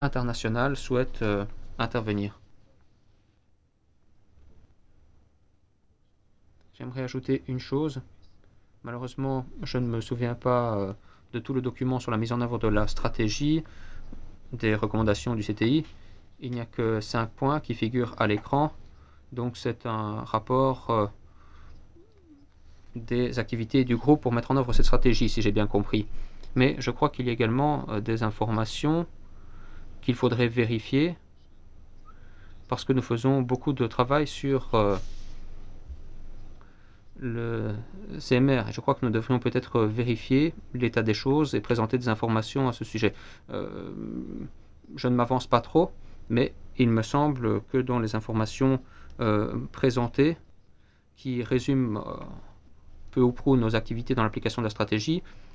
international souhaite intervenir. J'aimerais ajouter une chose. Malheureusement, je ne me souviens pas de tout le document sur la mise en œuvre de la stratégie, des recommandations du CTI. Il n'y a que 5 points qui figurent à l'écran. Donc c'est un rapport des activités du groupe pour mettre en œuvre cette stratégie, si j'ai bien compris. Mais je crois qu'il y a également des informations qu'il faudrait vérifier parce que nous faisons beaucoup de travail sur le CMR. Et je crois que nous devrions peut-être vérifier l'état des choses et présenter des informations à ce sujet. Je ne m'avance pas trop, mais il me semble que dans les informations présentées, qui résument peu ou prou nos activités dans l'application de la stratégie,